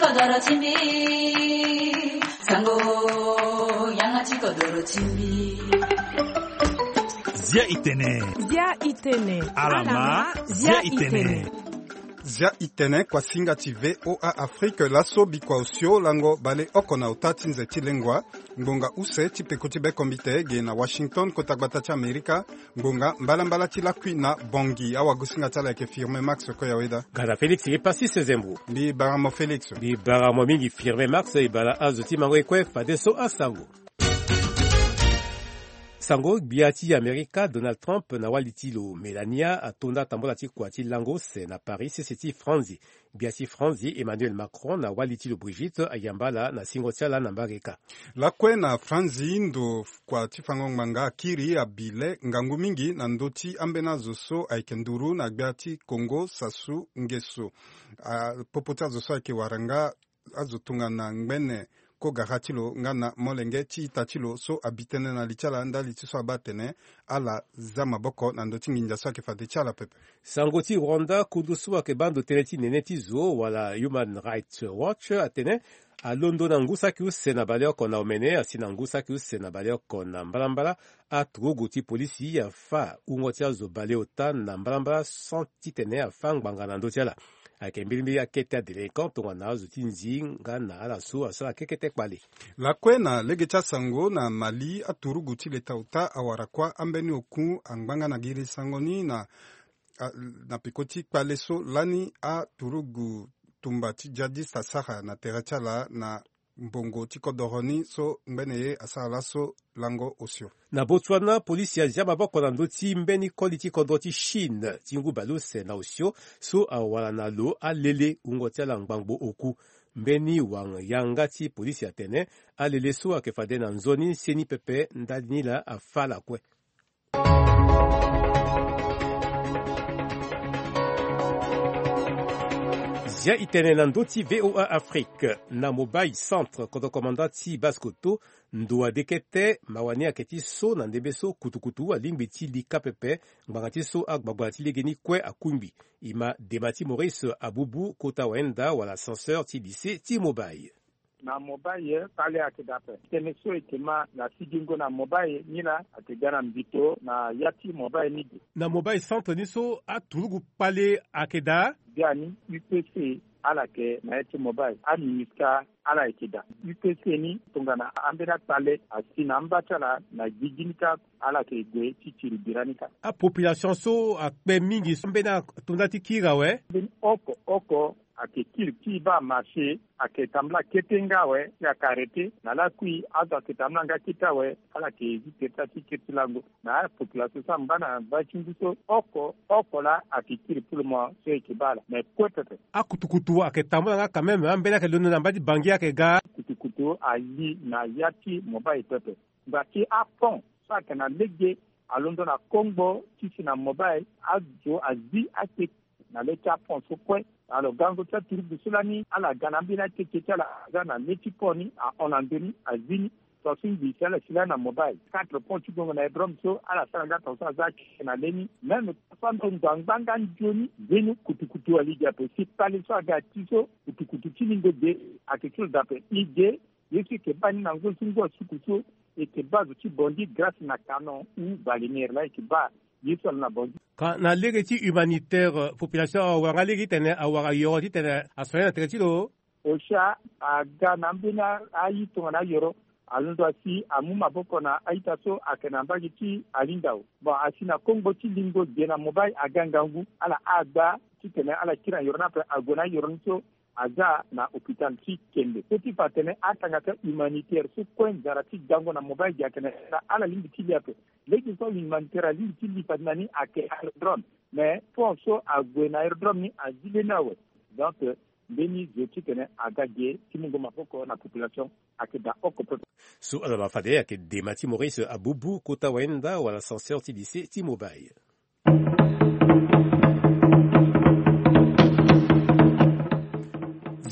kodoro chimbi sango yangachi kodoro chimbi Zia itene alama zia itene Zia itene kwa singa tive OA Afrique laso bikwa osio lango bale okona utati nze tilengwa ngonga use tipekutibe kombite ge na Washington kotagbata cha Amerika ngonga mbala tilakwi na bongi awa gusinga tala yake firme Max ko yaweda Gada Felix ipasi sezembu Bi baramo Felix Bi baramo mingi firme Max ibala azuti mangwe kwe fadeso asango Sango biati Amerika Donald Trump na walitilo Melania atonda tambola ti kwati Langos na Paris seti Franzi biati Franzi Emmanuel Macron na walitilo Brigitte ayambala na singotiala na Mbareka la kwe na Franzi ndo kwa tifango manga akiri abile ngangu mingi na ndoti ambena zoso aikenduru na biati Kongo sasu ngeso popota zoso aike waranga azotunga na ngbene ko gahatilo ngana molenge chi tachilo so abitene na lichala ndali tiso abatene ala zama boko na ndoti nginja sake fate chala pepe Sangoti Rwanda kudusu ke bando teleti neneti zo wala Human Rights Watch atene a London ngusa ki usena baleo kona omene asina ngusa ki usena baleo kona mbalambala a truguti polisi ya fa ungotia zo baleo tan na mbalambala santi tene afa ngbangana ndotiala ake mbilimbi akete delinquant wana zutinzi ngana ala so asala kekete kwali la kwena legecha sango na Mali aturuguti letauta awarakwa ambeni oku angbanga na giri sangoni na pikoti kwaleso lani aturugu tumbati jadi sasaha na terachala na mbongo tiko doroni so mbene ye asala so lango osio na Botswana polisi ya jama bako na ndoti mbeni koliti kodoti Chine tingu balose na osio so awala na lo alele ungotiala ngbangbo oku mbeni wang yangati polisi ya tene alele so akefade na nzoni seni pepe ndadinila afala kwe Zia itene na ndoti VOA Afrique na Mobile Centre kodo komandati Baskoto ndoa dekete mawani aketi so na ndebeso kutukutu alingbi ti lika pepe ngbangati so agbagbalati legeni kwe akumbi ima demati Maurice Abubu kota wenda wala ascenseur ti lycée ti Mobile na mobile pale akidape teneso ikema na sigingo na mobile nila ategana mbito na yati mobile nidi na Mobile Centre niso aturugu pale akeda gani UPC alake na yati mobile administra ala ikida UPC ni tungana ambera pale asina ambachala na giginika alake gwe chichiri biranika a population so akpe mingi mbena tundati kira we oko ake ki ba marché ake tamla ketengawe ya karete na la kui aza ke tamla nga kitawe ala ke ziketa tiketilango na population sambana ba chinguso oko la ake kiri pour le moment c'est que bala mais peut-être akutukutu ake tamla nga quand même ambela ke lono nambadi bangia ke ga kutukutu ali na yati mobile pepe ngati a fond ça que na lege alondo na Congo tisi na mobile azo azi ake na lecha pon so kwe alors gango cha turibu sulani ala ganambina tekete ala gana metiponi a onandoni azini so singi sala silana mobile 4 points tu gonga na drum so ala sanga to za na leni même fando nganga njoni zenu kutukutu ali ya pe si pali so aga tiso kutukutu tilingo de a quelque chose d'appelé ide yeki ke bani na ngo singo sukuso et que base ti bondi grâce na canon ou balinière là qui ba yisol na bondi quand na légiti humanitaire population awanga légiti ne awanga yoro tene asfena tretilo osha aga nambina ayi to na yoro alundo asi amuma boko na aitaso akenamba giti alindao ba asina Kongo ti lingo de na mobile agangangu ala aga titene ala kira yoro na agona yoro so aza na hôpital ti kende petit patene atangata humanitaire su kwen zarati dango na mobile yakene ala lingi ti liape legi so humanitaire lingi ti lipadnani ake aerodrome mais pour so agwena aerodrome ni azile nawe donc beni zoti kene agage timungo mapoko na population akeda oko su ala fade ake demati Maurice Abubu kota wenda wala ascenseur ti lycée ti Mobile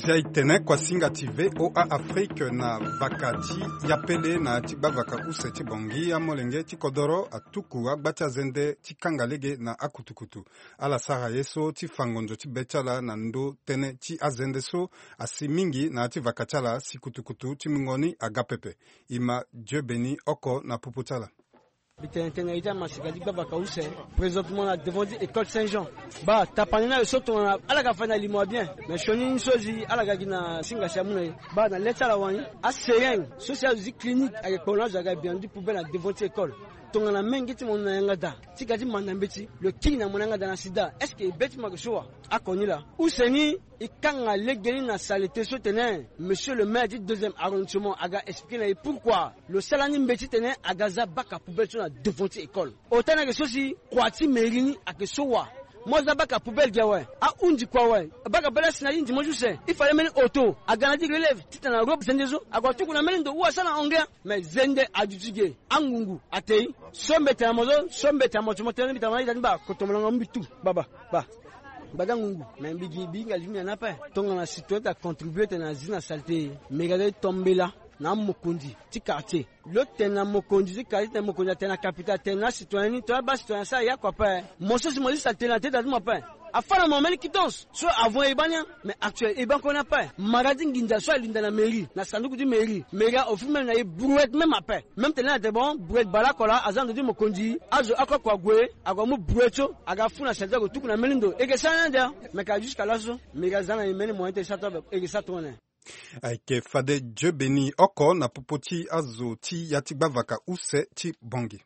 Zia itene kwa singa TV OA Afrique na vakati yapele na tibavaka use tibongi ya molenge tikodoro atuku agbacha zende tikangalege na akutukutu ala sara yeso tifangonjo tibechala na ndo tene ti azende so asimingi na tivakachala sikutukutu timingoni agapepe ima Dieu béni oko na puputala. Bitentengaita masikadi bavaka use présentement na devant école Saint-Jean ba tapanina soto na alaga fana limo bien mais choni sozi alaga gina singa chamune ba na letala wani aseren social clinique avec colonage aga bien du poubelle na devant école tongana mengiti mona yangada tikati mandambeti le king na monanga dans sida est-ce que beti magashoa akonila useni ikanga legeni na saleté soutene monsieur le maire du deuxième arrondissement aga expliquer pourquoi le salani mbeti tene agaza baka poubelle na devant école otana que ceci kwati merini akesowa moza baka poubelle gawe a unji kwa we baka bala sinali ndimo juse il fallait mener auto agana di relève titana robe zendezo agwatu kuna melindo uwa sana ongea mais zende ajutige angungu atei sombeta mozo sombeta moto motene bitamani daniba kotomolanga mbitu baba ba badangungu mais bigi binga limia na pa tonga na citoyen a contribué na zina saleté megade tombela na mokondi ti quartier le tena mokondi ti quartier mokondi tena capitale tena citoyen to ba citoyen ça ya quoi pas moso si mosi saleté na tête mo pas afala moment qui danse soit avant ebania mais actuel eban qu'on a pas maradi nginja soit linda na mairie na sanduku di mairie mega au film na e brouette même après même tena de bon brouette balakola azando di mokondi azo akwa gwe agwa mu brouette aga funa saleté ko tukuna melindo e que ça ndia mais ka jusqu'à là so mega zana imeni mo inte ça to e que ça tourne Aike fade Dieu béni oko na popoti azo ti yatibavaka use ti bongi.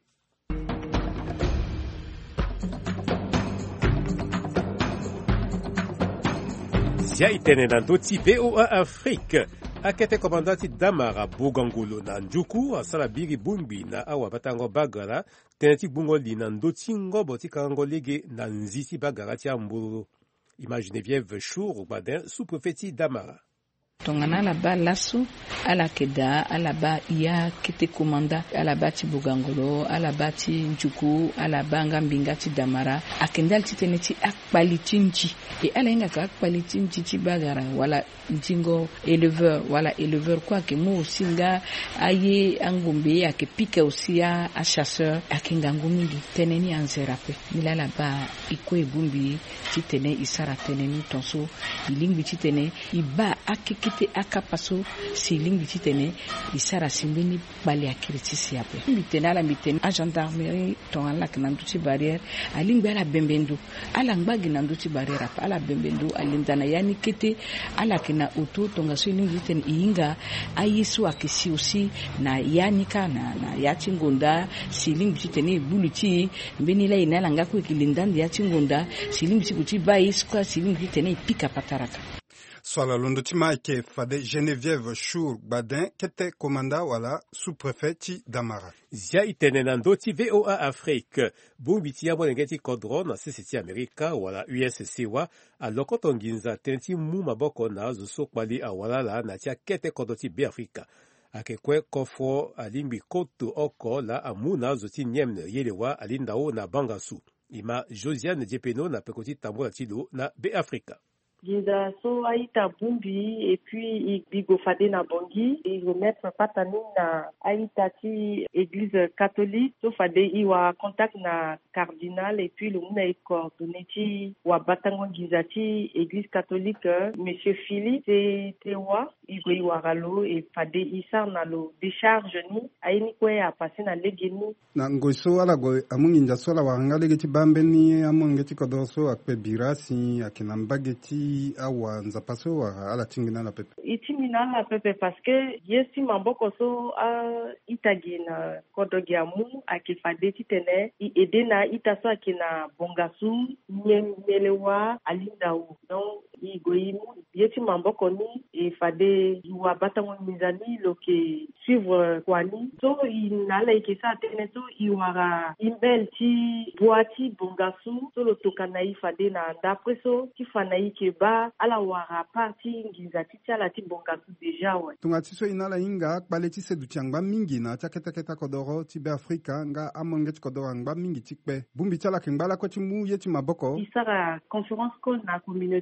Zia itene na ndoti VOA Afrique. Akete komandati Damara Bogangolo na Njuku asala biri bumbi na awa batango bagara teneti bungoli na ndoti ngobo tikango lege na nzisi bagara tia mburu. Image Geneviève Chour Badin sous-préfet Damara. Tongana là-bas lasso à la keda à la bas ya kete komanda à la bati Bogangolo à la bati Njuku à la banga mbingati Damara akendal titeneti akpalitinji et ala inga ka akpalitinji ti bagara wala njingo éleveur wala éleveur quoi que mo singa aye angombe ake pika aussi a chasseur akinga ngumili teneni anzerape mila là-bas iko ebumbi titene isara teneni tonso ilingbi titene iba akiki akapaso siling bitene isara simbini bali akritisi yape bitene ala bitene a gendarmerie ton ala kinanduti barrière aling bala bembendu ala ngbagi nanduti barrière ala bembendu alindana yani kete ala kina auto tonga siling bitene inga ayisu akisi aussi na yanika na yatingonda siling bitene buluti mbeni la inala ngako kilindandi yatingonda siling bitikuti bayis kwa siling bitene pika pataraka. Swala londo tima ke fade Geneviève Chour Badin kete komanda wala sous-préfet ti Damara. Zia itene na ndoti VOA Afrique. Bumbiti ya bolengeti kodro na CCT Amerika wala USC wa alokoto nginza tenti mu maboko na zuso kwali awala la na tia kete kodoti be Afrika. Akekwe kofo alimbi koto oko la amuna zoti nyemne yelewa alindao na bangasu. Ima Josiane Diepeno na pekoti tambo la tilo na be Afrika. Ginza so aita bumbi et puis bigo fade na bongi et remettre patani na aita ti église catholique so fade iwa contact na cardinal et puis le muna e coordonné ti wa batango ginza ti église catholique monsieur Philippe tewa iwa ralo et fade isa na lo décharge ni aini kwe a passer na legeni na ngoiso ala go amunginja so la wanga legeti bambeni amongeti kodoso akpe birasi akinambageti awa nzapaso wa ala tingina la pepe itimina la pepe parce que yesi mamboko so a itagina kodogiamu akifade titene i edena itaso akina bongasu nyemelewa alindao donc igoimu yesi mamboko ni e fade wa batango mizani loke suivre kwani so inala ikisa tene so iwara imbel ti boati bongasu so lo tokana ifade na d'après so tifana ikeba ala wara parti ngiza titi ala ti bongasu deja we tunga tiso inala inga kbaleti sedu tiangba mingi na keta kodoro ti be Afrika nga amonget kodoro ngba mingi tikpe bumbi tala kingbala ko ti mu yeti maboko isara conférence call na communauté lani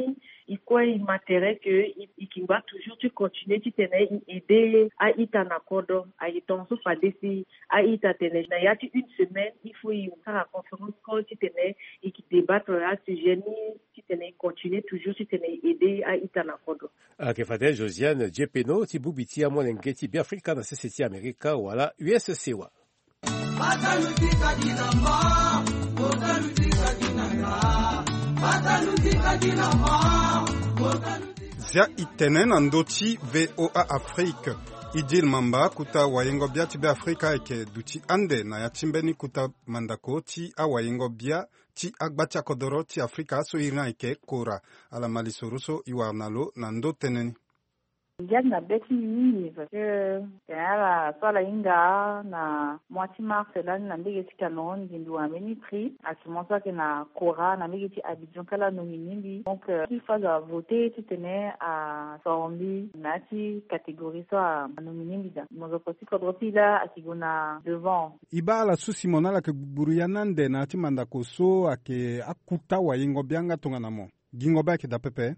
Sujeni, il quoi il m'intéresse que il va toujours tu continuer tu tenais aider à itana kodo à iton so fa desi à ita tenais na yati une semaine il faut y faire la conférence call tu tenais et qui débattre à Sujeni tu tenais continuer toujours tu tenais aider à itana kodo ke fadel Josiane Jepeno ti bubiti amo ngeti bi Afrika na seseti Amerika wala USC wa Zia itene na ndoti VOA Afrique idil mamba kuta wayengo bia ti be Afrika eke duti ande na yatimbeni kuta mandako ti awayengo bia ti agbatia kodoro ti Afrika so irina eke kora ala malisoruso iwarnalo na ndoteneni. Ndiani na beti mingi parce que swala inga na mwati Marcelane na ndege ti Cameroun gindu ameni prix asimonso ke na Kora na ndege ti Abidjan kala nominindi donc il faut voter tu tenais à sorombi na ti catégorie so a nominindi da mozo kosi kodropi la asigona devant iba la susi monala ke buruyanande na ti mandako so ake akuta wa yingo bianga tongana mo gingo ba ke da pepe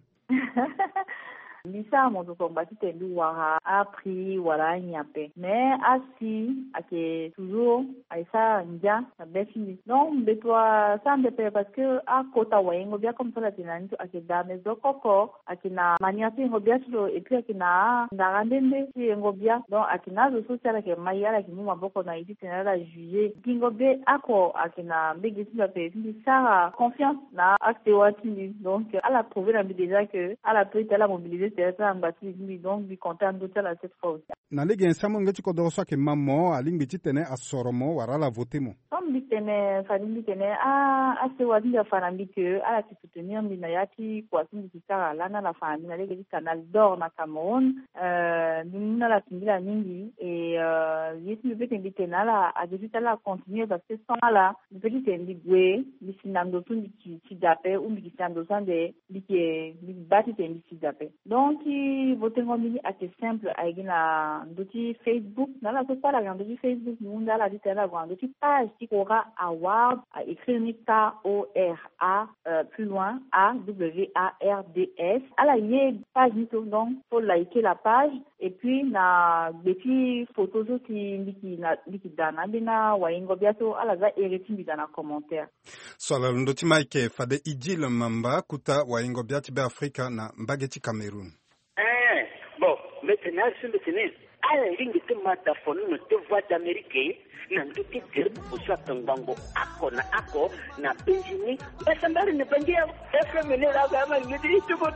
Lisa moto kombati tendi wara a pris wala nyape mais asi ake toujours aisa ndia na beti non de toi ça me fait parce que a kota wayengo bien comme ça la tinanito ake da mais dokoko ake na maniati ngo bien silo et puis ake na ndarandende ngo bien donc ake na zo social ake mayala ake mu maboko na idi tenala juillet kingo be ako ake na begeti la pe Lisa confiance na acte wati donc elle a prouvé la déjà que elle a pu la mobiliser donc bi content de la cette fois na lege nsamo ngeti ko do so ke mamo alingi titene asoromo warala votemo comme bitene famille tene a se wadi ya famille que ala ti soutenir mina yati kwa sindi kitara lana la famille na lege canal d'or na Cameroun nina la tingila mingi et yesi le petit bitena la a déjà la continuer parce que sans là le petit ndigwe bisinando tundi ti dape ou bisinando sande biki bati tendi ti dape donc votengo mini ate simple aigina ndoti Facebook nala so pala ga ndoti Facebook munda la ditela ga ndoti page ti Kora Award a écrit ni KORA plus loin AWARDS ala ye page ni donc faut liker la page et puis na beti photos ti liki dana bina waingo biato ala za ereti bidana commentaire so la ndoti Mike fade idil mamba kuta waingo biati be Afrika na mbageti Cameroun. Bon, maintenant, je me tenais à la ligne de mataphone, de voix d'Amérique, n'a pas été dire pour ça ton bango, ako, n'a pas dit, mais ça m'a rien pas dit, elle fait mener la gamme, elle me dit, tu vas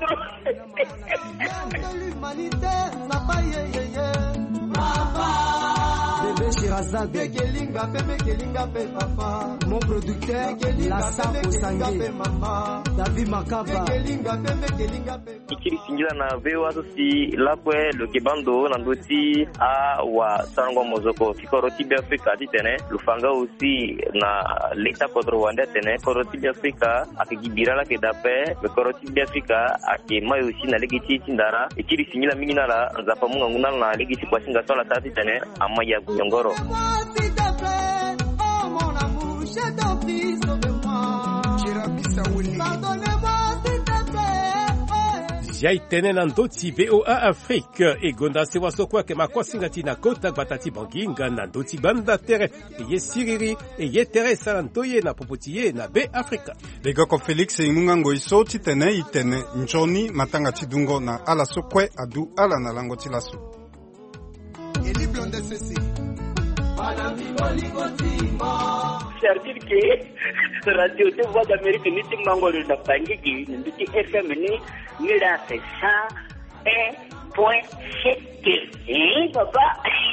Bébé Shirazade, mon producteur, Lassa Osange, David Makaba. Ikiri singila na vewa si lakwe lo kibando na ndoti a wa sango mozoko fikoroti bi Afrika ditene lufanga aussi na leta kodro wanda tene koroti bi Afrika akigibira la kedape koroti bi Afrika akemayo aussi na legiti tindara ikiri singila mingi na la nzapa munga nguna na legiti kwa singa sola tati tene amaya Ngoro. Jai tenen andoti VOA Afrique e gonda sewa sokwa ke makosinga tina kota batati banginga na ndoti banda tere ye siriri ye tere salantoye na popotiye na be Afrika. Legoko Felix imungango iso titene itene njoni matanga tidungo na ala sokwe adu ala na lango tilaso. C'est-à-dire que Radio de Voix d'Amérique ni timangolo na pangiki ndi FM ni la c'est ça 1.7 papa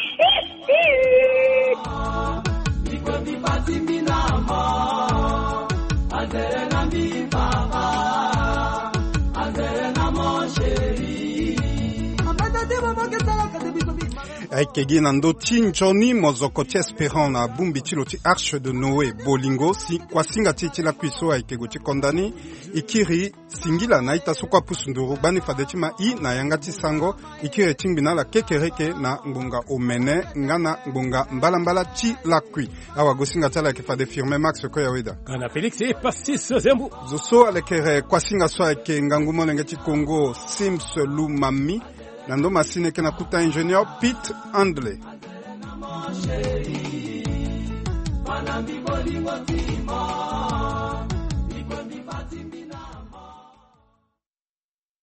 niko bipati minama azere na mi baba azere na mon chéri aikegi na ndoti njoni mozoko ti espérant na bumbi ti lo ti Arche de Noé bolingo kwa singa ti la kwiso aikego ti kondani ikiri singila na ita so kwa pusunduru bani fade ti ma i na yanga ti sango ikiri tingbina la kekereke na ngbonga omene ngana ngbonga mbalambala ti la kwi awa go singa ti ala yeke fade firme Max Koya Weda kana Felix e Pastis Zembu zo so alekere kwa singa so ayeke ngangu molenge ti Congo Sims Lumami Nando masine ke na kuta ingénieur Pete Handley.